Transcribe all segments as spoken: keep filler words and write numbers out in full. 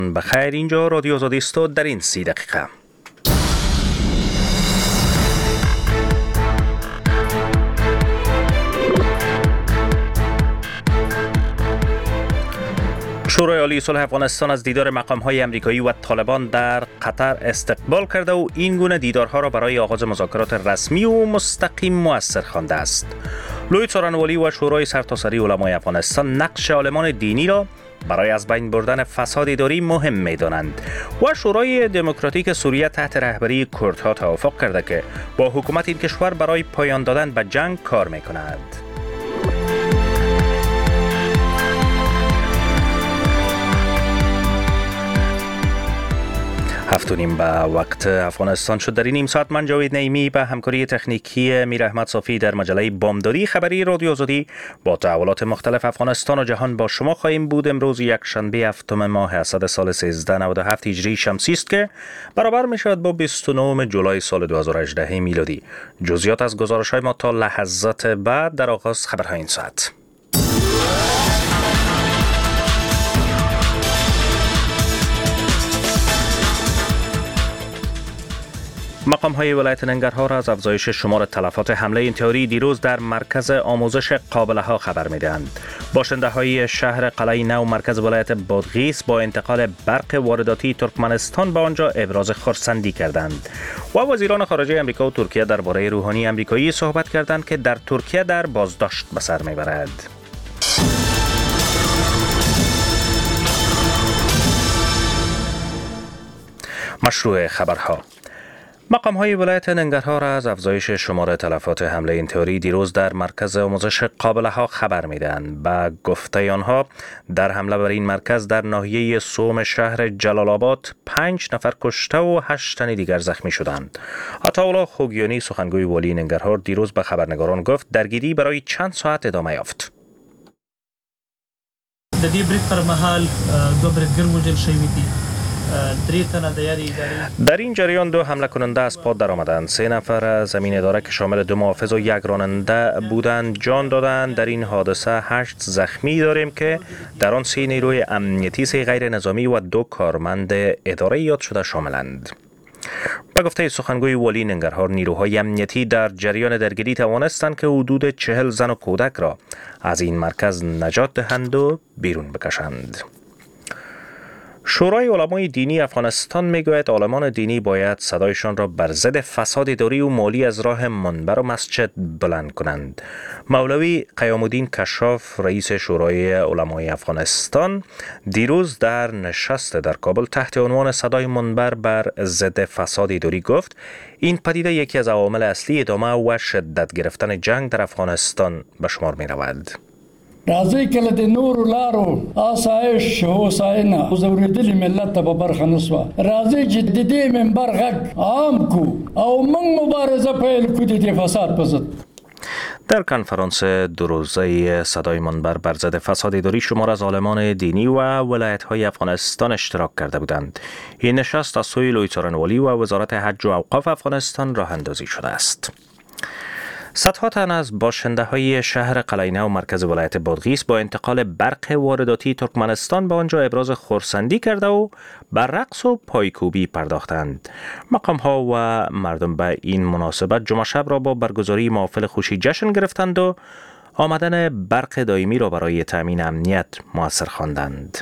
بخیر، اینجا رادیو آزادی است و در این سی دقیقه شورای عالی صلح افغانستان از دیدار مقام‌های آمریکایی و طالبان در قطر استقبال کرده و این گونه دیدارها را برای آغاز مذاکرات رسمی و مستقیم مؤثر خوانده است. لوی څارنوالی و شورای سرتاسری علمای افغانستان نقش عالمان دینی را برای از بین بردن فساد اداری مهم می‌دانند و شورای دموکراتیک سوریه تحت رهبری کردها توافق کرده که با حکومت این کشور برای پایان دادن به جنگ کار می‌کند. هفت و نیم به وقت افغانستان شد. در این نیم ساعت من جاوید نعیمی به همکاری تکنیکی میر احمد صافی در مجله بامدادی خبری رادیو آزادی با تحولات مختلف افغانستان و جهان با شما خواهیم بود. امروز یک شنبه هفتم ماه اسد سال سیزده نود و هفت هجری شمسی است که برابر می شود با بیست و نه جولای سال دو هزار و هجده میلادی. جزئیات از گزارش‌های ما تا لحظات بعد در آغاز خبرهای این ساعت. مقام‌های ولایت ننگرهار از افزایش شمار تلفات حمله انتحاری دیروز در مرکز آموزش قابله‌ها خبر می‌دهند. باشنده‌های شهر قلعه نو مرکز ولایت بادغیس با انتقال برق وارداتی ترکمنستان به آنجا ابراز خرسندی کردند. و وزیران خارجه آمریکا و ترکیه درباره روحانی آمریکایی صحبت کردند که در ترکیه در بازداشت به سر می‌برد. مشروع خبرها. مقام‌های ولایت ننگرهار از افزایش شمار تلفات حمله انتحاری دیروز در مرکز آموزش قابله‌ها خبر می‌دهند. به گفته آنها در حمله بر این مرکز در ناحیه سوم شهر جلال آباد پنج نفر کشته و هشت تن دیگر زخمی شدند. عطاالله خوگیانی سخنگوی والی ننگرهار دیروز به خبرنگاران گفت درگیری برای چند ساعت ادامه یافت. د دې بریک پر مهال دو بریکګر وژل شوي دي. در این جریان دو حمله کننده از پا در آمدند. سه نفر زمین اداره که شامل دو محافظ و یک راننده بودند جان دادند. در این حادثه هشت زخمی داریم که در آن سه نیروی امنیتی، سه غیر نظامی و دو کارمند اداره یاد شده شاملند. به گفته سخنگوی والی ننگرهار نیروهای امنیتی در جریان درگیری توانستند که حدود چهل زن و کودک را از این مرکز نجات دهند و بیرون بکشند. شورای علمای دینی افغانستان میگوید عالمان دینی باید صدایشان را بر ضد فساد اداری و مالی از راه منبر و مسجد بلند کنند. مولوی قیام الدین کشاف رئیس شورای علمای افغانستان دیروز در نشست در کابل تحت عنوان صدای منبر بر ضد فساد اداری گفت این پدیده یکی از عوامل اصلی ادامه و شدت گرفتن جنگ در افغانستان به شمار می رود. راځي کله د نورو لارو آسایش هوساینه زوریدلی ملت ته به برخه نسوه راځي چې د دې منبر غږ عام کو او موږ مبارزه پیل کړو د فساد په ضد. در کنفرانس دو روزه صدای منبر بر ضد فساد اداری شمار از عالمان دینی و ولایت‌های افغانستان اشتراک کرده بودند. این نشست از سوی لوی څارنوالی و وزارت حج و اوقاف افغانستان راه اندازی شده است. صدها تن از باشنده‌های شهر قلعه نو مرکز ولایت بادغیس با انتقال برق وارداتی ترکمنستان به آنجا ابراز خرسندی کرده و بر رقص و پایکوبی پرداختند. مقام‌ها و مردم به این مناسبت جمعه شب را با برگزاری محافل خوشی جشن گرفتند و آمدن برق دائمی را برای تأمین امنیت مؤثر خواندند.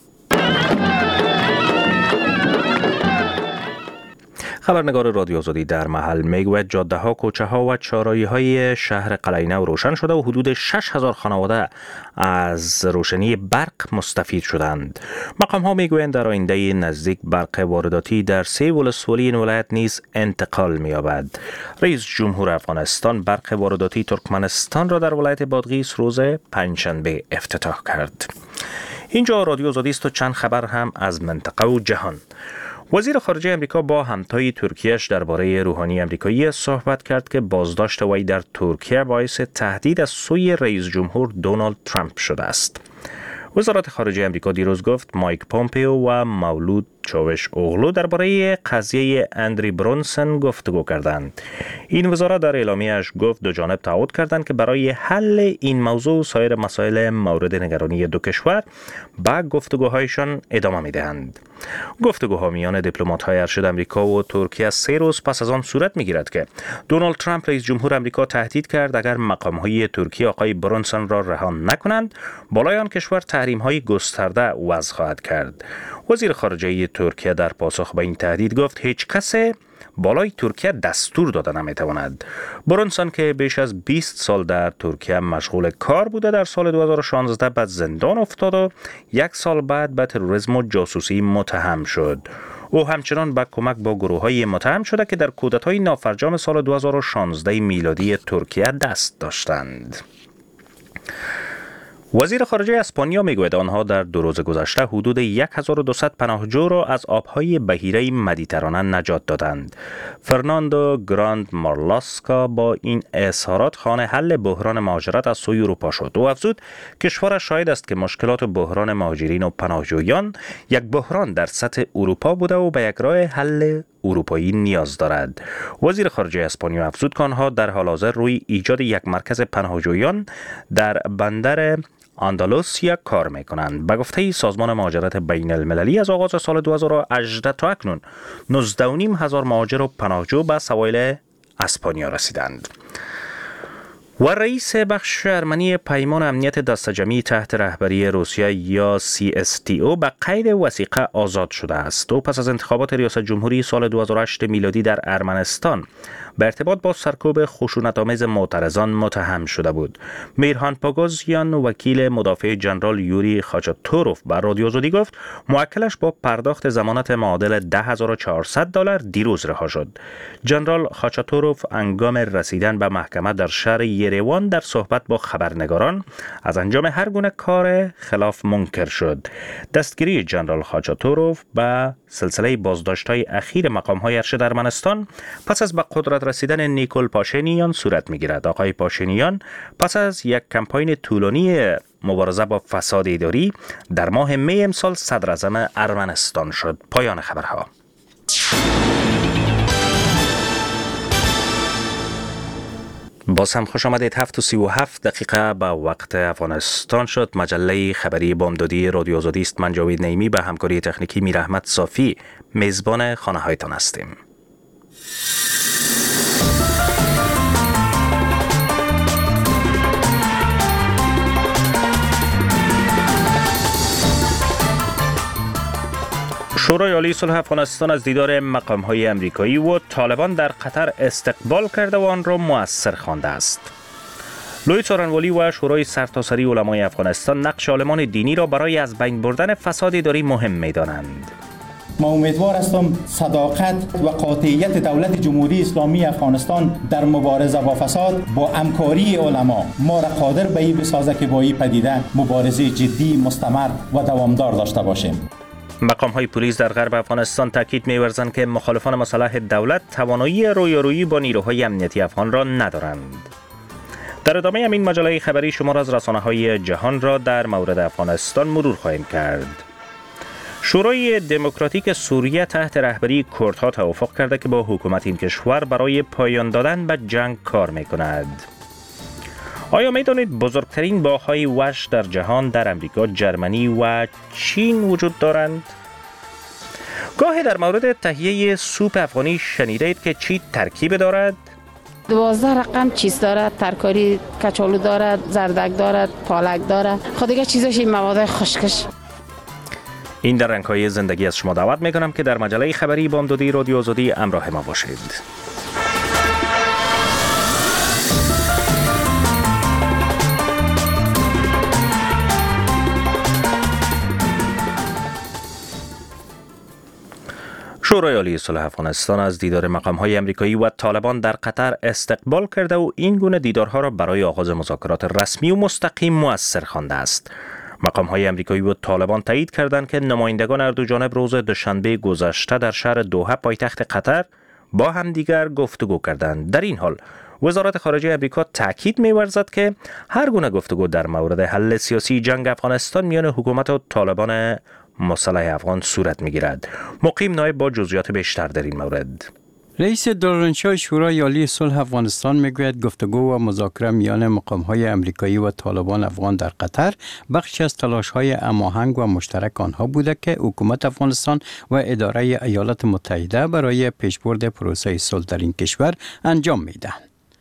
خبرنگار رادیو آزادی در محل میگوید جاده ها، کوچه ها و چهارراهی های شهر قلعه نو روشن شده و حدود شش هزار خانواده از روشنی برق مستفید شدند. مقام ها میگویند در آینده نزدیک برق وارداتی در سه ولسوالی این ولایت نیز انتقال می‌یابد. رئیس جمهور افغانستان برق وارداتی ترکمنستان را در ولایت بادغیس روز پنجشنبه افتتاح کرد. اینجا رادیو آزادی است و چند خبر هم از منطقه و جهان. وزیر خارجه امریکا با همتای ترکیهش درباره روحانی آمریکایی صحبت کرد که بازداشت وی در ترکیه باعث تهدید از سوی رئیس جمهور دونالد ترامپ شده است. وزارت خارجه امریکا دیروز گفت مایک پومپئو و مولود چاوش اوغلو درباره قضیه اندری برونسون گفتگو کردند. این وزارت در اعلامیه‌اش گفت دو جانب تعهد کردند که برای حل این موضوع و سایر مسائل مورد نگرانی دو کشور به گفتگوهایشان ادامه می‌دهند. گفتگوها میان دیپلمات‌های ارشد آمریکا و ترکیه سه روز پس از آن صورت می‌گیرد که دونالد ترامپ رئیس جمهور آمریکا تهدید کرد اگر مقام‌های ترکیه آقای برونسون را رها نکنند بالای آن کشور تحریم‌های گسترده وضع خواهد کرد. وزیر خارجه ترکیه در پاسخ به این تهدید گفت هیچ کس بالای ترکیه دستور داده نمیتواند. برونسون که بیش از بیست سال در ترکیه مشغول کار بوده در سال دو هزار و شانزده به زندان افتاد و یک سال بعد به تروریسم و جاسوسی متهم شد. او همچنان به کمک با گروه‌های متهم شده که در کودتای نافرجام سال دو هزار و شانزده میلادی ترکیه دست داشتند. وزیر خارجه اسپانیا میگوید آنها در دو روز گذشته حدود هزار و دویست پناهجو را از آبهای بحیره مدیترانه نجات دادند. فرناندو گراند مارلاسکا با این اظهارات خوان حل بحران مهاجرت از سوی اروپا شد. او افزود کشورش شاهد است که مشکلات بحران مهاجرین و پناهجویان یک بحران در سطح اروپا بوده و به یک راه حل اروپایی نیاز دارد. وزیر خارجه اسپانیا افزود که آنها در حال حاضر روی ایجاد یک مرکز پناهجویان در بندر اندلوسیا کار میکنند. به گفته سازمان مهاجرت بین المللی از آغاز سال دو هزار و هجده تا اکنون نوزده و نیم هزار مهاجر و پناهجو به سواحل اسپانیا رسیدند. و رئیس بخش ارمنی پیمان امنیت دسته‌جمعی تحت رهبری روسیه یا سی اس تی او به قید وثیقه آزاد شده است. او پس از انتخابات ریاست جمهوری سال دو هزار و هشت میلادی در ارمنستان به ارتباط با سرکوب خشونت‌آمیز معترضان متهم شده بود. میرهان پاگوزیان وکیل مدافع جنرال یوری خاچاتوروف به رادیو آزادی گفت موکلش با پرداخت ضمانت معادل ده هزار و چهارصد دلار دیروز رها شد. جنرال خاچاتوروف هنگام رسیدن به محکمه در شهر یریوان در صحبت با خبرنگاران از انجام هر گونه کار خلاف منکر شد. دستگیری جنرال خاچاتوروف به سلسله بازداشت‌های اخیر مقام‌های ارشد ارمنستان پس از به قدرت رسیدن نیکول پاشینیان صورت می‌گیرد. آقای پاشینیان پس از یک کمپاین طولانی مبارزه با فساد اداری در ماه می امسال صدر اعظم ارمنستان شد. پایان خبرها. باز هم خوش آمدید. هفت و سی و هفت دقیقه به وقت افغانستان شد. مجله خبری بامدادی رادیو آزادی است. من جاوید نعیمی به همکاری تکنیکی میر احمد صافی میزبان خانه هایتان هستیم. شورای عالی صلح افغانستان از دیدار مقام‌های امریکایی و طالبان در قطر استقبال کرده و آن را مؤثر خوانده است. لوی سارنوالی و شورای سرتاسری علمای افغانستان نقش عالمان دینی را برای از بین بردن فساد اداری مهم می‌دانند. ما امیدوار هستم صداقت و قاطعیت دولت جمهوری اسلامی افغانستان در مبارزه با فساد با همکاری علما ما را قادر به این بسازه که با این پدیده مبارزه جدی، مستمر و دوامدار داشته باشیم. مقام‌های پلیس در غرب افغانستان تاکید می‌ورزند که مخالفان مسلح دولت توانایی رویارویی با نیروهای امنیتی افغان را ندارند. در ادامه همین مجله خبری شمار از رسانه‌های جهان را در مورد افغانستان مرور خواهیم کرد. شورای دموکراتیک سوریه تحت رهبری کردها توافق کرده که با حکومت این کشور برای پایان دادن به جنگ کار می‌کند. آیا می‌دانید بزرگترین باغ‌های وحش در جهان در امریکا، جرمنی و چین وجود دارند؟ گاهی در مورد تهیه سوپ افغانی شنیدید که چی ترکیب دارد؟ دوازده رقم چیز دارد، ترکاری کچالو دارد، زردک دارد، پالک دارد. خود دیگه چیزاش این مواد خشکش. این در رنگ‌های زندگی از شما دعوت می‌کنم که در مجله خبری بامدادی رادیو آزادی همراه ما باشید. شورای عالی صلح افغانستان از دیدار مقام‌های امریکایی و طالبان در قطر استقبال کرده و این گونه دیدارها را برای آغاز مذاکرات رسمی و مستقیم مؤثر خوانده است. مقام‌های امریکایی و طالبان تایید کردند که نمایندگان هر دو جانب روز دوشنبه گذشته در شهر دوحه پایتخت قطر با همدیگر گفتگو کردند. در این حال وزارت خارجه امریکا تاکید می‌ورزد که هر گونه گفتگو در مورد حل سیاسی جنگ افغانستان میان حکومت و طالبان مسلح افغان صورت میگیرد. مقیم نایب با جزئیات بیشتر در این مورد. رئیس دارالانشای شورای عالی صلح افغانستان میگوید گفتگو و مذاکره میان مقام‌های امریکایی و طالبان افغان در قطر بخشی از تلاش‌های هماهنگ و مشترک آنها بوده که حکومت افغانستان و اداره ایالات متحده برای پیشبرد پروسه صلح در این کشور انجام میدهند.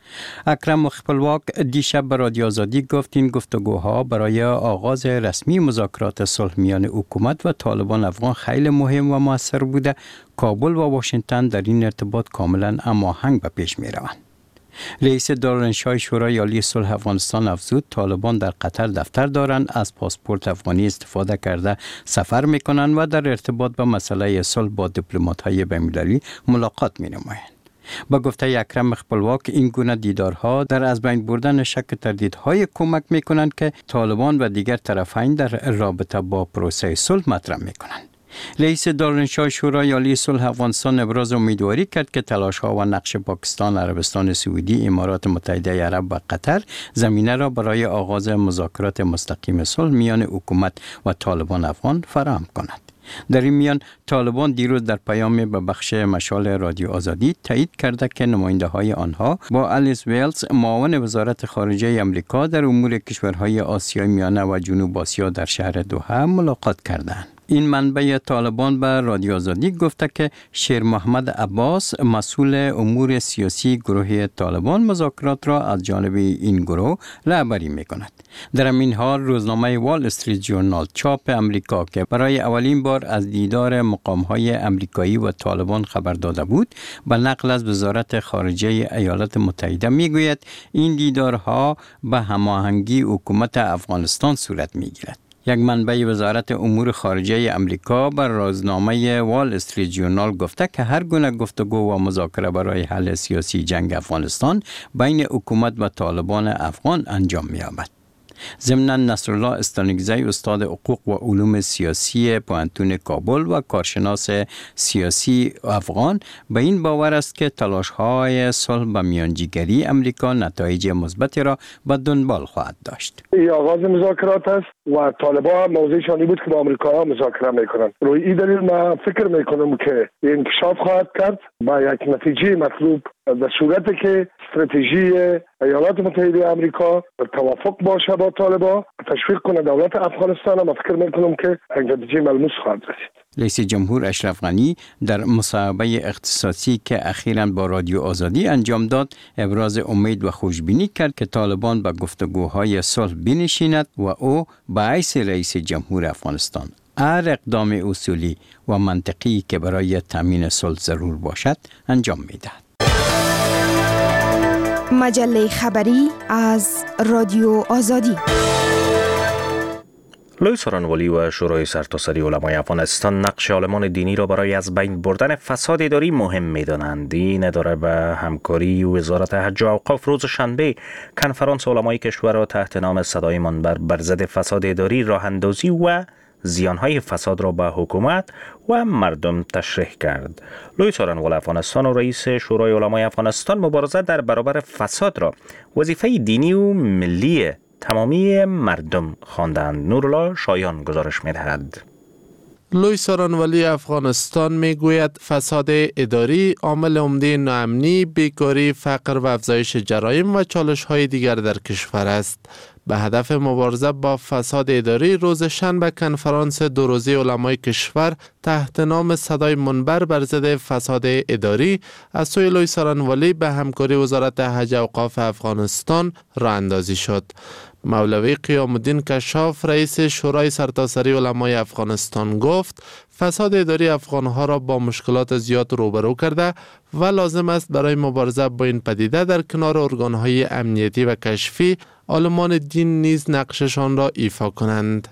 اکرم خپلواک دیشب به رادیو آزادی گفت این گفتگوها برای آغاز رسمی مذاکرات صلح میان حکومت و طالبان افغان خیلی مهم و موثر بوده. کابل و واشنگتن در این ارتباط کاملا هماهنگ به پیش می روند. رئیس دارالانشای شورای عالی صلح افغانستان افزود طالبان در قطر دفتر دارند، از پاسپورت افغانی استفاده کرده سفر می کنند و در ارتباط با مسئله صلح با دیپلمات‌های بین‌المللی ملاقات می نمایند. با گفته اکرم خپلواک این گونه دیدارها در از بین بردن شک و تردیدهای کمک می کنند که طالبان و دیگر طرفین در رابطه با پروسه صلح مطرح می کنند. رئیس دارالانشای شورای عالی صلح افغانستان ابراز امیدواری کرد که تلاش‌ها و نقش پاکستان، عربستان سعودی، امارات متحده عرب و قطر زمینه را برای آغاز مذاکرات مستقیم صلح میان حکومت و طالبان افغان فراهم کند. در این میان طالبان دیروز در پیامی به بخش مشال رادیو آزادی تایید کرده که نماینده های آنها با الیس ویلز معاون وزارت خارجه امریکا در امور کشورهای آسیای میانه و جنوب آسیا در شهر دوحه ملاقات کردند. این منبع طالبان به رادیو آزادی گفته که شیر محمد عباس مسئول امور سیاسی گروه طالبان مذاکرات را از جانب این گروه رهبری می‌کند. در این حال روزنامه وال استریت جورنال چاپ امریکا که برای اولین بار از دیدار مقام‌های امریکایی و طالبان خبر داده بود، به نقل از وزارت خارجه ایالات متحده میگوید این دیدارها به هماهنگی حکومت افغانستان صورت میگیرد. یک منبع وزارت امور خارجه امریکا بر روزنامه وال استریت جورنال گفته که هر گونه گفتگو و مذاکره برای حل سیاسی جنگ افغانستان بین حکومت و طالبان افغان انجام می‌یابد. ضمناً نصرالله استانکزی استاد حقوق و علوم سیاسی پوهنتون کابل و کارشناس سیاسی افغان به این باور است که تلاش‌های صلح به میانجیگری امریکا نتایج مثبتی را به دنبال خواهد داشت. این آغاز مذاکرات است و طالبان موضوعشانی بود که با امریکا مذاکره میکنند. روی این دلیل من فکر میکنم که انکشاف خواهد کرد با یک نتیجه مطلوب در صورتی که استراتژی ایالات متحده آمریکا توافق باشه با طالبان تشویق کنه دولت افغانستان. من فکر میکنم که نتیجه ملموس خواهد رسید. رئیس جمهور اشرف غنی در مصاحبه اختصاصی که اخیراً با رادیو آزادی انجام داد ابراز امید و خوشبینی کرد که طالبان به گفتگوهای صلح بنشیند و او به حیث رئیس جمهور افغانستان هر اقدام اصولی و منطقی که برای تامین صلح ضرور باشد انجام می‌دهد. مجله خبری از رادیو آزادی. لوی سارانوالی و شورای سرتاسری علمای افغانستان نقش عالمان دینی را برای از بین بردن فساد اداری مهم می‌دانند. این اداره به همکاری وزارت حج و اوقاف روز شنبه کنفرانس علمای کشور را تحت نام صدای منبر بر ضد فساد اداری راه اندازی و زیانهای فساد را به حکومت و مردم تشریح کرد. لوی سارانوال افغانستان و رئیس شورای علمای افغانستان مبارزه در برابر فساد را وظیفه دینی و ملی تمامی مردم خواندند. نورالله شایان گزارش می‌دهد. لوی سارانوالی افغانستان میگوید فساد اداری عامل عمده ناامنی، بیکاری، فقر و افزایش جرایم و چالش‌های دیگر در کشور است. به هدف مبارزه با فساد اداری روز شنبه کنفرانس دو روزه علمای کشور تحت نام صدای منبر بر ضد فساد اداری از سوی لوی سارانوالی به همکاری وزارت حج و اوقاف افغانستان راه اندازی شد. مولوی قیام الدین کشاف رئیس شورای سرتاسری علمای افغانستان گفت فساد اداری افغانها را با مشکلات زیاد روبرو کرده و لازم است برای مبارزه با این پدیده در کنار ارگانهای امنیتی و کشفی عالمان دین نیز نقششان را ایفا کنند.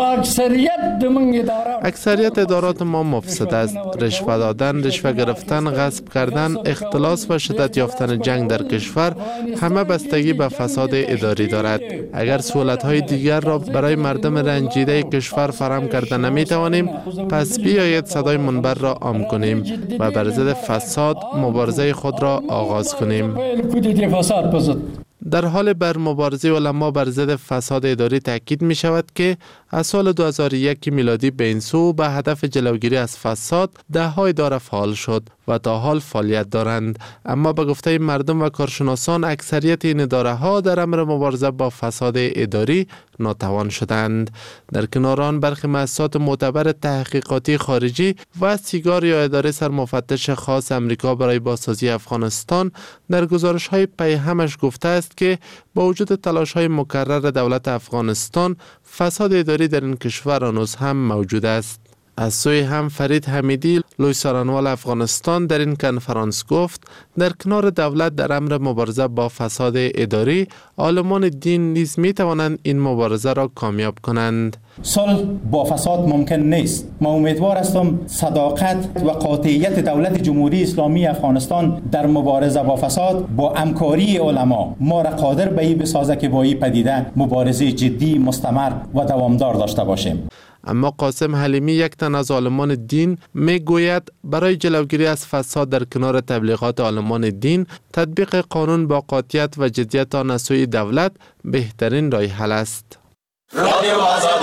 اکثریت ادارات ما مفسد است. رشوه دادن، رشوه گرفتن، غصب کردن، اختلاس و شدت یافتن جنگ در کشور همه بستگی به فساد اداری دارد. اگر سهولت‌های دیگر را برای مردم رنجیده کشور فراهم کرده نمی‌توانیم، پس بیایید صدای منبر را عام کنیم و بر ضد فساد مبارزه خود را آغاز کنیم. در حال بر مبارزه علما بر ضد فساد اداری تاکید می شود که از سال دو هزار و یک میلادی به این سو به هدف جلوگیری از فساد ده های اداره فعال شد و تا حال فعالیت دارند، اما به گفته مردم و کارشناسان اکثریت این اداره ها در امر مبارزه با فساد اداری ناتوان شدند. در کنار آن برخی مؤسسات معتبر تحقیقاتی خارجی و سیگار یا اداره سرمفتش خاص امریکا برای بازسازی افغانستان در گزارش های پیهمش گفته است که با وجود تلاش های مکرر دولت افغانستان فساد اداری در این کشور هنوز هم موجود است. از سوی هم فرید حمیدی لوی سارنوال افغانستان در این کنفرانس گفت در کنار دولت در امر مبارزه با فساد اداری، عالمان دین نیز می توانند این مبارزه را کامیاب کنند. صلح با فساد ممکن نیست. ما امیدوار هستم صداقت و قاطعیت دولت جمهوری اسلامی افغانستان در مبارزه با فساد با همکاری علما ما را قادر به این بسازه که با این پدیده مبارزه جدی، مستمر و دوامدار داشته باشیم. اما قاسم حلیمی یک تن از عالمان دین می گوید برای جلوگیری از فساد در کنار تبلیغات عالمان دین، تطبیق قانون با قاطعیت و جدیت آن از سوی دولت بهترین راه حل است. رادیو آزادی.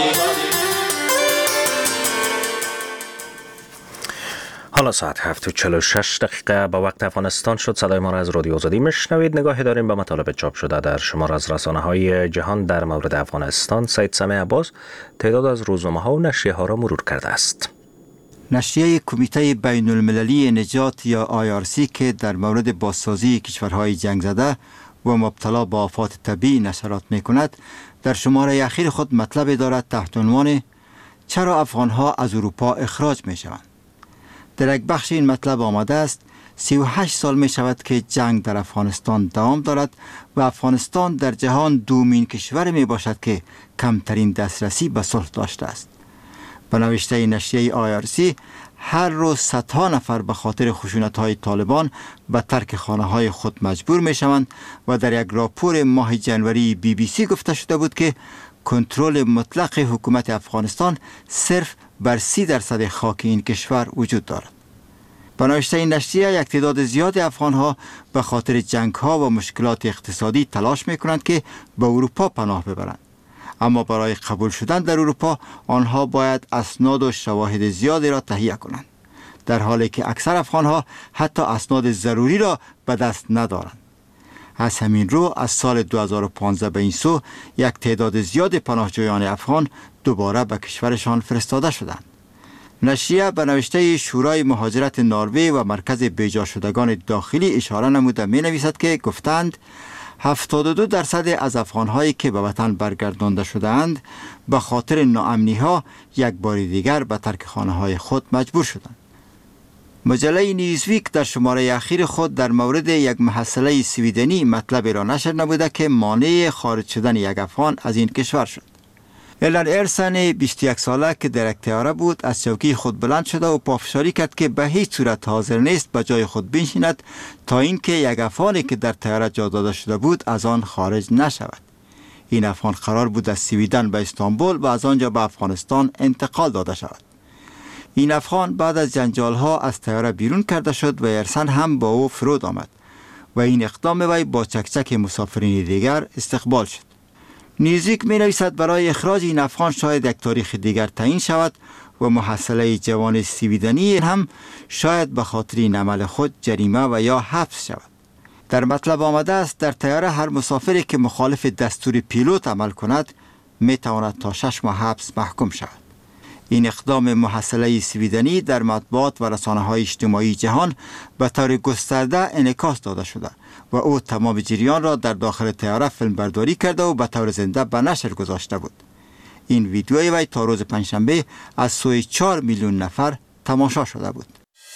حالا ساعت هفت و چهل و شش دقیقه به وقت افغانستان شد. صدای ما را از رادیو آزادی میشنوید. نگاهی داریم به مطالب چاپ شده در شمار از رسانه های جهان در مورد افغانستان. سید سمیع عباس تعداد از روزنامه ها و نشریه ها را مرور کرده است. نشریه کمیته بین المللی نجات یا آی آر سی که در مورد بازسازی کشورهای جنگ زده و مبتلا به آفات طبیعی نشرات می کند، در شماره اخیر خود مطلب دارد تحت عنوان چرا افغانها از اروپا اخراج می شوند. در یک بخش این مطلب آمده است سی و هشت سال می شود که جنگ در افغانستان دوام دارد و افغانستان در جهان دومین کشور می باشد که کمترین دسترسی به صلح داشته است. به نوشته نشریه آی آر سی، هر روز صدها نفر به خاطر خشونت‌های طالبان به ترک خانه‌های خود مجبور می شوند و در یک راپور ماه جنوری بی بی سی گفته شده بود که کنترل مطلق حکومت افغانستان صرف بر سی درصد خاک این کشور وجود دارد. به نوشته این نشریه، یک تعداد زیاد افغانها به خاطر جنگ‌ها و مشکلات اقتصادی تلاش می‌کنند که به اروپا پناه ببرند، اما برای قبول شدن در اروپا آنها باید اسناد و شواهد زیادی را تهیه کنند، در حالی که اکثر افغانها حتی اسناد ضروری را به دست ندارند. از همین رو از سال دو هزار و پانزده به این سو یک تعداد زیاد پناهجویان افغان دوباره به کشورشان فرستاده شدند. نشریه به نوشته شورای مهاجرت نروژ و مرکز بیجا شدگان داخلی اشاره نموده می نویسد که گفتند هفتاد و دو درصد از افغانهایی که به وطن برگردانده شدند به خاطر ناامنی‌ها یک بار دیگر به ترک خانه‌های خود مجبور شدند. مجله نیوزویک در شماره اخیر خود در مورد یک محصله سویدنی مطلبی را نشر نموده که مانع خارج شدن یک افغان از این کشور شد. ایلان ارسن بیست و یک ساله که در یک طیاره بود از چوکی خود بلند شده و پافشاری کرد که به هیچ صورت حاضر نیست به جای خود بنشیند تا اینکه یک افغانی که در طیاره جا داده شده بود از آن خارج نشود. این افغان قرار بود از سویدن به استانبول و از آنجا به افغانستان انتقال داده شود. این افغان بعد از جنجال‌ها از طیاره بیرون کرده شد و ارسن هم با او فرود آمد و این اقدام وی با چکچک مسافرین دیگر استقبال شد. نیوزویک می نویسد برای اخراج این افغان شاید یک تاریخ دیگر تعیین شود و محصله جوان سویدنی هم شاید به خاطر این عمل خود جریمه و یا حبس شود. در مطلب آمده است در طیاره هر مسافری که مخالف دستور پیلوت عمل کند می تواند تا شش ماه حبس محکوم شود. این اقدام محصله سویدنی در مطبوعات و رسانه‌های اجتماعی جهان به طور گسترده انعکاس داده شده و او تمام جریان را در داخل طیاره فیلم برداری کرده و به طور زنده به نشر گذاشته بود. این ویدیوی وی تا روز پنجشنبه از سوی چهار میلیون نفر تماشا شده بود.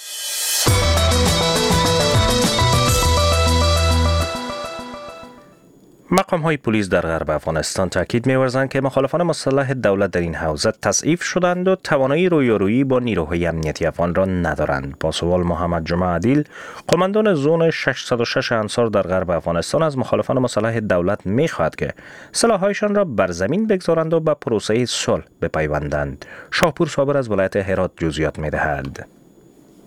مقام های پلیس در غرب افغانستان تاکید می‌ورزند که مخالفان مسلح دولت در این حوزه تضعیف شدند و توانایی رویارویی با نیروهای امنیتی افغان را ندارند. با سوال محمد جمعه عدیل، قماندان زون ششصد و شش انصار در غرب افغانستان، از مخالفان مسلح دولت می‌خواهد که سلاح‌هایشان را بر زمین بگذارند و به پروسه صلح بپیوندند. شاپور صابر از ولایت هرات جزئیات می‌دهد.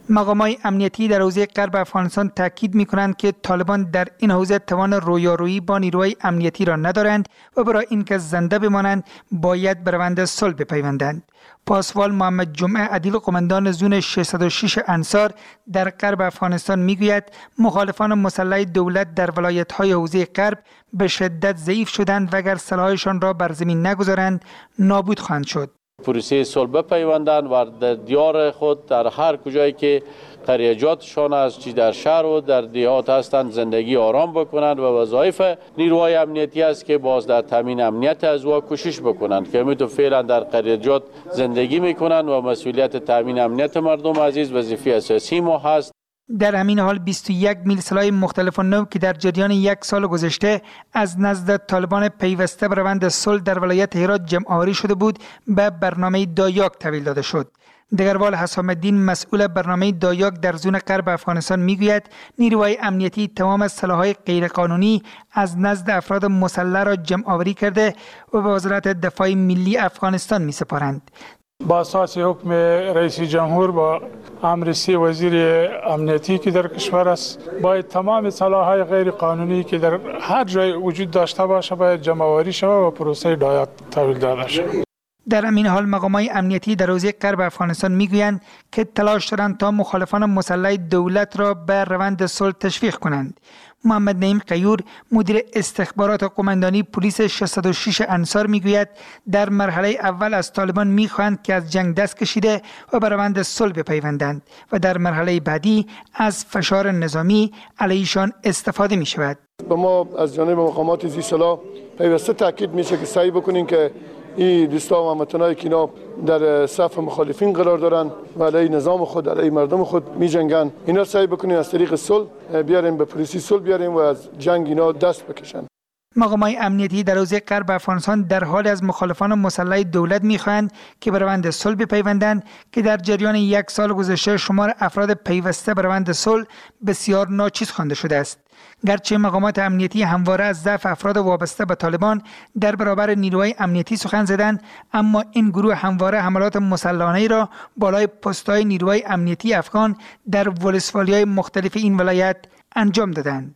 مقامات امنیتی در حوزه غرب افغانستان تاکید می‌کنند که طالبان در این حوزه توان رویارویی با نیروهای امنیتی را ندارند و برای اینکه زنده بمانند باید به روند صلح بپیوندند. پاسوال محمد جمعه عدیل قماندان زون ششصد و شش انصار در غرب افغانستان میگوید مخالفان مسلح دولت در ولایت‌های حوزه غرب به شدت ضعیف شدند و اگر سلاحشان را بر زمین نگذارند نابود خواهند شد. پروسه صلح بپیوندند و در دیار خود در هر کجایی که قریجاتشان است، چی در شهر و در دیهات هستند، زندگی آرام بکنند و وظایف نیروهای امنیتی است که باز در تامین امنیت از او کوشش بکنند که همین تو فعلا در قریجات زندگی میکنند و مسئولیت تامین امنیت مردم عزیز وظیفه اساسی ما هست. در همین حال بیست و یک میل سلاح مختلف و نو که در جریان یک سال گذشته از نزد طالبان پیوسته به روند صلح در ولایت هرات جمع آوری شده بود به برنامه دایاک تحویل داده شد. دگروال حسام الدین مسئول برنامه دایاک در زون غرب افغانستان میگوید نیروهای امنیتی تمام سلاح‌های غیرقانونی از نزد افراد مسلح را جمع آوری کرده و به وزارت دفاع ملی افغانستان می‌سپارند. با اساس حکم رئیس جمهور با امرسی وزیر امنیتی که در کشور است باید تمام سلاح‌های غیر قانونی که در هر جای وجود داشته باشه باید جمع آوری شود و پروسه دایاک تحویل داده شود. در همین حال مقامات امنیتی در حوزه غرب افغانستان میگویند که تلاش دارند تا مخالفان مسلح دولت را به روند صلح تشویق کنند. محمد نعیم قیور مدیر استخبارات قماندانی پلیس ششصد و شش انصار میگوید در مرحله اول از طالبان میخواهند که از جنگ دست کشیده و به روند صلح بپیوندند و در مرحله بعدی از فشار نظامی علیشان استفاده می شود. به ما از جانب مقامات ذی صلاح پیوسته تاکید میشه که سعی بکنین که این دوستا و هموطنایی که اینا در صف مخالفین قرار دارن و علیه نظام خود علیه مردم خود می جنگن، اینا سعی بکنین از طریق صلح بیاریم به پلیسی صلح بیاریم و از جنگ اینا دست بکشن. مقامات امنیتی در حوزه غرب افغانستان در حال از مخالفان مسلح دولت می‌خواهند که به روند صلح بپیوندند که در جریان یک سال گذشته شمار افراد پیوسته به روند صلح بسیار ناچیز خوانده شده است. گرچه مقامات امنیتی همواره از ضعف افراد وابسته به طالبان در برابر نیروهای امنیتی سخن زدند، اما این گروه همواره حملات مسلحانه را بالای پست‌های نیروهای امنیتی افغان در ولسوالی‌های مختلف این ولایت انجام دادند.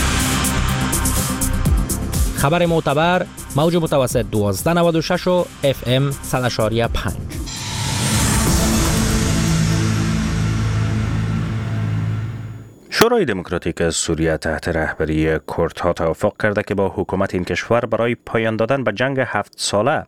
خبر معتبر موج متوسط دوازده نود و شش و اف ام صد و پنج. شورای دموکراتیک سوریه تحت رهبری کردها توافق کرده که با حکومت این کشور برای پایان دادن به جنگ هفت ساله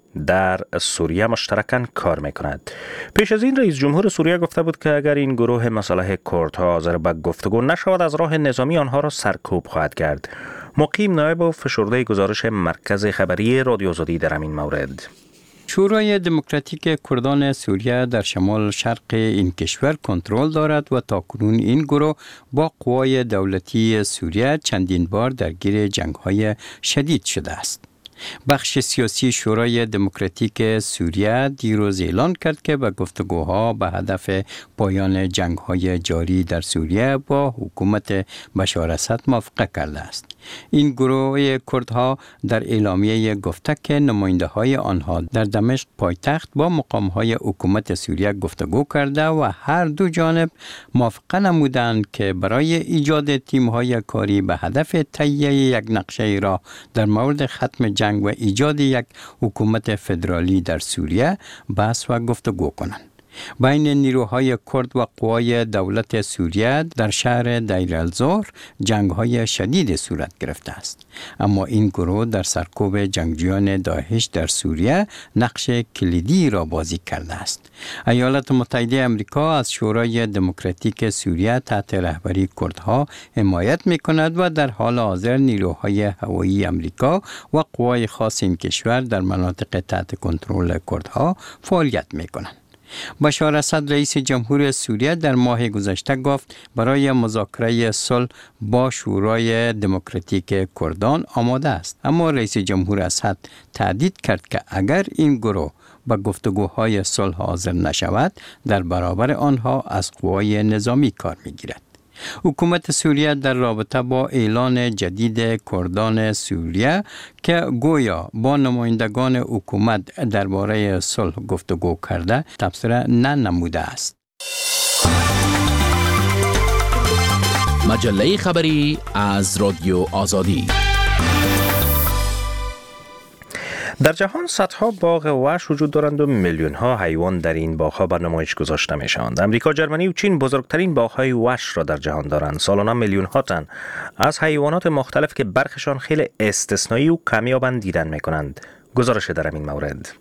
در سوریه مشترکاً کار میکند. پیش از این رئیس جمهور سوریه گفته بود که اگر این گروه مصالح کردها حاضر به گفتگو نشود از راه نظامی آنها را سرکوب خواهد کرد. مقیم نایب و فشرده گزارش مرکز خبری رادیو آزادی در این مورد. شورای دموکراتیک کردان سوریه در شمال شرق این کشور کنترل دارد و تاکنون این گروه با قوای دولتی سوریه چندین بار درگیر جنگ‌های شدید شده است. بخش سیاسی شورای دموکراتیک سوریه دیروز اعلان کرد که به گفتگوها به هدف پایان جنگ‌های جاری در سوریه با حکومت بشار اسد موافقه کرده است. این گروه کردها در اعلامیه گفته که نماینده‌های آنها در دمشق پایتخت با مقام‌های حکومت سوریه گفتگو کرده و هر دو جانب موافقه نمودند که برای ایجاد تیم‌های کاری به هدف تهیه یک نقشه را در مورد ختم جنگ و ایجاد یک حکومت فدرالی در سوریه بحث و گفتگو کنند. بین نیروهای کرد و قوای دولت سوریه در شهر دیر الزور جنگ‌های شدید صورت گرفته است. اما این گروه در سرکوب جنگجویان داعش در سوریه نقش کلیدی را بازی کرده است. ایالات متحده آمریکا از شورای دموکراتیک سوریه تحت رهبری کردها حمایت می‌کند و در حال حاضر نیروهای هوایی آمریکا و قوای خاص این کشور در مناطق تحت کنترل کردها فعالیت می‌کنند. بشار اسد رئیس جمهور سوریه در ماه گذشته گفت برای مذاکره صلح با شورای دموکراتیک کردان آماده است، اما رئیس جمهور اسد تهدید کرد که اگر این گروه به گفتگوهای صلح حاضر نشود در برابر آنها از قوای نظامی کار میگیرد. حکومت سوریه در رابطه با اعلان جدید کردان سوریه که گویا با نمایندگان حکومت درباره صلح گفتگو کرده تبصره ننموده است. مجله خبری از رادیو آزادی. در جهان صدها باغ وحش وجود دارند و میلیون ها حیوان در این باغ ها بر نمایش گذاشته می شوند. امریکا، جرمنی و چین بزرگترین باغ های وحش را در جهان دارند. سالانه میلیون ها تن از حیوانات مختلف که برخشان خیلی استثنایی و کمیابند دیدن می کنند. گزارش در این مورد.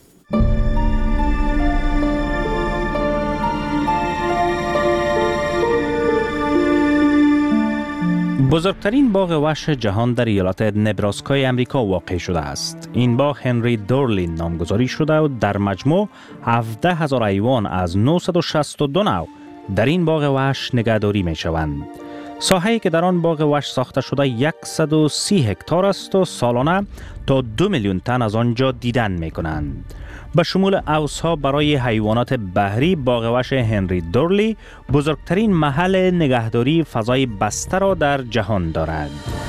بزرگترین باغ وحش جهان در ایالت نبراسکای امریکا واقع شده است. این باغ هنری دورلین نامگذاری شده و در مجموع هفده هزار حیوان از نهصد و شصت و دو نوع در این باغ وحش نگهداری می شوند. ساحه‌ای که در آن باغ وحش ساخته شده صد و سی هکتار است و سالانه تا دو میلیون تن از آنجا دیدن می کنند. به شمول اوس‌ها برای حیوانات بحری، باغ وحش هنری دورلی بزرگترین محل نگهداری فضای بسته را در جهان دارد.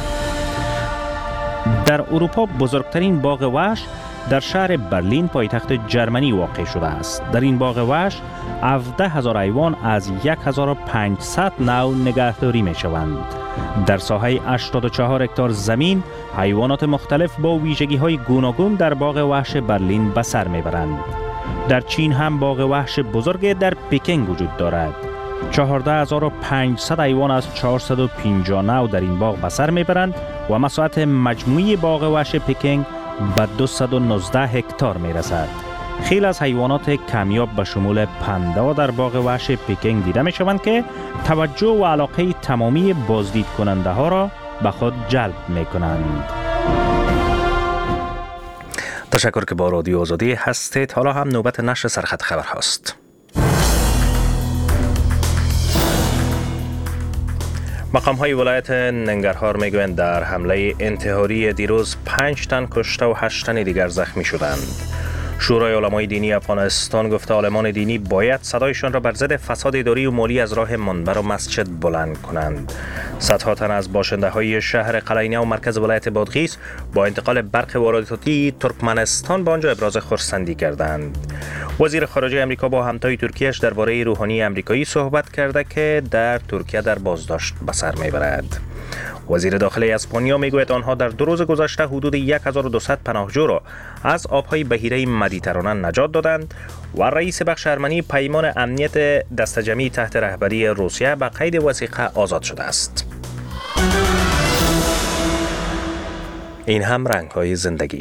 در اروپا بزرگترین باغ وحش در شهر برلین پایتخت جرمنی واقع شده است. در این باغ وحش هفده هزار حیوان از هزار و پانصد نوع نگهداری می شوند. در ساحه هشتاد و چهار هکتار زمین حیوانات مختلف با ویژگی های گوناگون در باغ وحش برلین به سر می برند. در چین هم باغ وحش بزرگ در پکینگ وجود دارد. چهارده هزار و پانصد حیوان از چهارصد و پنجاه نوع در این باغ به سر می برند و مساحت مجموعی باغ وحش پکینگ به دویست و نوزده هکتار می رسد. خیلی از حیوانات کمیاب به شمول پندا در باغ وحش پکینگ دیده می شوند که توجه و علاقه تمامی بازدید کننده ها را به خود جلب می کنند. تشکر که با رادیو آزادی هستید. حالا هم نوبت نشر سرخط خبر هاست. مقام های ولایت ننگرهار می گویند در حمله انتحاری دیروز پنج تن کشته و هشت تن دیگر زخمی شدند. شورای علمای دینی افغانستان گفته عالمان دینی باید صدایشان را بر ضد فساد اداری و مالی از راه منبر و مسجد بلند کنند. صدها تن از باشنده های شهر قلینه و مرکز ولایت بادغیس با انتقال برق وارداتی ترکمنستان به آنجا ابراز خرسندی کردند. وزیر خارجه امریکا با همتای ترکیه‌اش درباره روحانی امریکایی صحبت کرده که در ترکیه در بازداشت به سر میبرد. وزیر داخلی اسپانیا میگوید آنها در دو روز گذشته حدود هزار و دویست پناهجو را از آبهای بحیره مدیترانه نجات دادند و رئیس بخش ارمنی پیمان امنیت دسته‌جمعی تحت رهبری روسیه به قید وثیقه آزاد شده است. این هم رنگ‌های زندگی.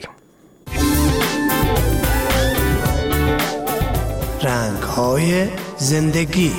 رنگ‌های زندگی.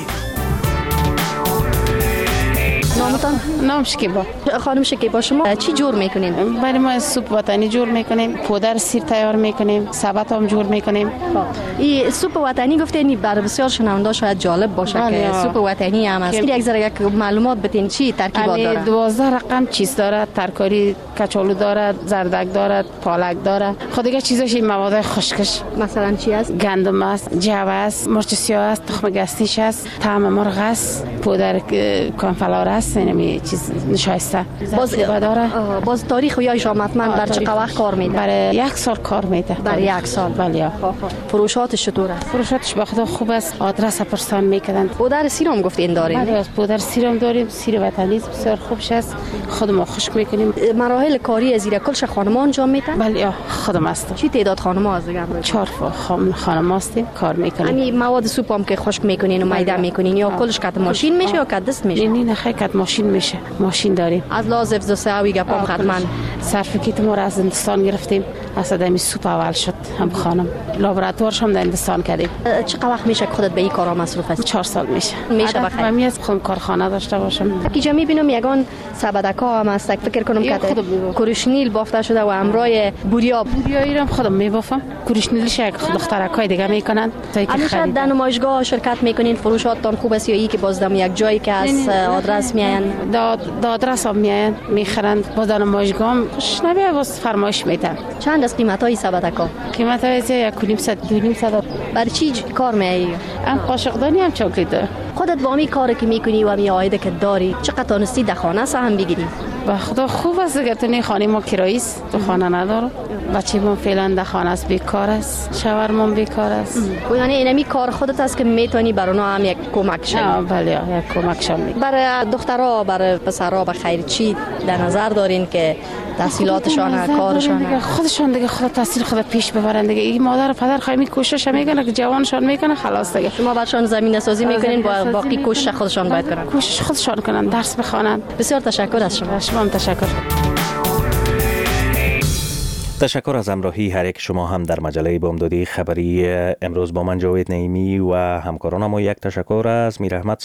نامتان؟ نام شکیبا. خانم شکیبا، شما چی جور میکنین؟ برای ما سوپ وطنی جور میکنیم، پودر سیر تیار میکنیم، سبت هم جور میکنیم. این سوپ وطنی گفتین برای بسیار شنونده شاید جالب باشه که سوپ وطنی هم است. یک ذره یک معلومات بدین چی ترکیبات داره؟ دوازده رقم چیز داره، ترکاری کچالو داره، زردک داره، پالک داره. خود دیگه چیزاش این مواد خشکش. مثلا چی است؟ گندم است، جو است، مرچ سیاه است، تخم گستیش است، طعم مرغ است، پودر کانفلور است، اینمی چیز نشایسته. باز داره. باز تاریخ یا شامتمن بر چه وقت کار میده؟ برای یک سال کار میده. برای یک سال. بله. فروشاتش چطوره؟ فروشاتش به خدا خوب است. آدرس پرسان میکنن. پودر سیرم گفتین دارین؟ بله، پودر سیرم داریم. سیر وطنی بسیار خوبش است. خودمون خشک میکنیم. مراحل کاری زیر کلش خانم انجام میدن؟ بله، خودم است. چی تعداد خانم از دیگه؟ چهار خانم هستیم کار میکنیم. یعنی مواد سوپ هم که خشک میکنین و میده میکنین یا کلش کات ماشین میشه یا کات دست میشه؟ نه نه خیلی کات ماشین میشه. ماشین داریم. از لحاظ حفظ و صحوی گپام خدمت صرف کیت ما را از هندوستان گرفتیم. اصلا دمی سوپ اول شد هم خانم. لابراتوارش هم در هندوستان کردیم. چقدر وقت میشه که خودت به این کارا مصروف هستی؟ چهار سال میشه. میشه بخیر. من از خودم کارخانه داشته باشم. کی جا میبینم یگان سبدکا هم است. فکر کنم که کروشنیل بافته شده و امرای بوریاب. بوریایی رو خودم میبافم. کروشنیلش یک دخترکای دیگه میکنن. همیشه در نمایشگاه شرکت میکنین؟ فروشاتتان خوب است یا ای که بازدم یک جایی که از آدرس میاین؟ داد آدرس هم میاین میخرند. باز در نمایشگاه هم خوش نمیاد باز فرمایش میدن. چند از قیمت های سبدکا؟ قیمت های یک و نیم صد دو نیم صد. برای چی کار میایی؟ هم قاشقدانی هم چاکلیت داره. خودت با می کاری که میکنی و می عایده که داری چقدر تانستی در خانه سهم بگیری؟ با خدا خوب است دیگه. تو نه خانه ما کرایه است، تو خانه نداره. بچه‌مون فعلا در خانه است، بیکار است، شوهرمون بیکار است. یعنی اینمی کار خودت است که میتونی بر اونها هم یک کمک شی. بله یک کمک شم. برای دخترها برای پسرها به خیر چی در نظر دارین که تحصیلاتشان کارشان خودشان دیگه خود تحصیل خود پیش ببرن دیگه. این مادر و پدر خیلی کوشش میکنه که جوانشان میکنه خلاص دیگه. شما برشان زمینه سازی میکنین با باقی کوشش خودشان باید کنن. کوشش خودشان کنن، درس بخوانن. بسیار تشکر از شما. شما هم تشکر. تشکر از همراهی هر یک شما هم در مجله بامدادی خبری امروز. با من جاوید نعیمی و همکارانم و یک تشکر از میر احمد